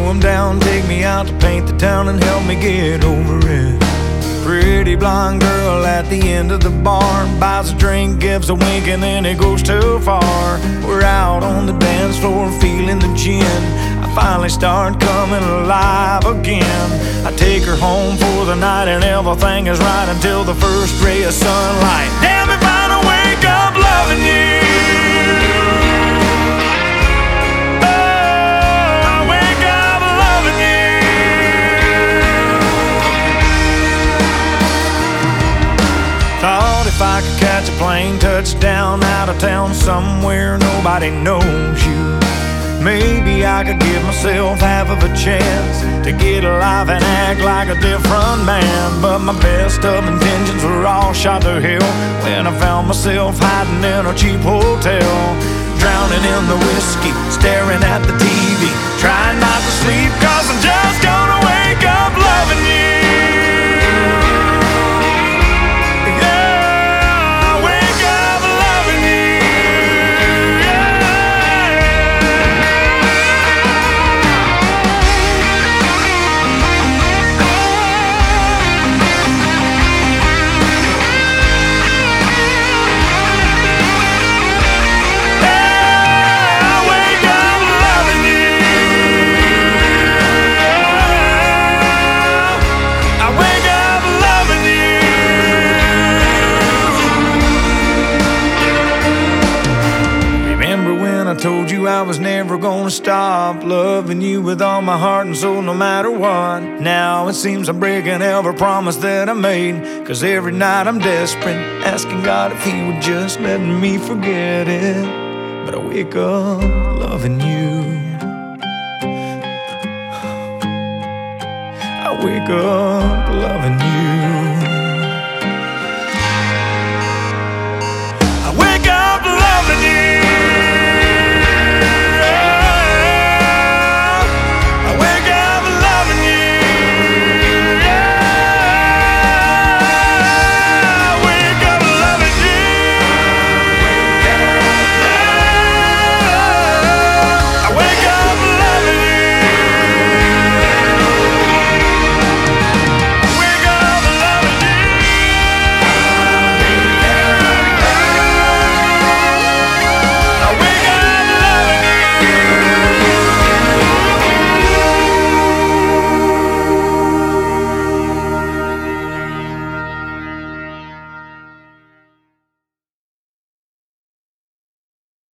I'm down, take me out to paint the town and help me get over it. Pretty blonde girl at the end of the bar buys a drink, gives a wink, and then it goes too far. We're out on the dance floor feeling the gin. I finally start coming alive again. I take her home for the night and everything is right until the first ray of sunlight. Damn if I don't wake up loving you. Thought if I could catch a plane, touchdown out of town somewhere nobody knows you, maybe I could give myself half of a chance to get alive and act like a different man. But my best of intentions were all shot to hell when I found myself hiding in a cheap hotel, drowning in the whiskey, staring at the TV, trying not to sleep, 'cause I'm just gonna wake up loving you. I told you I was never gonna stop loving you with all my heart and soul, no matter what. Now it seems I'm breaking every promise that I made, 'cause every night I'm desperate, asking God if He would just let me forget it. But I wake up loving you. I wake up loving you.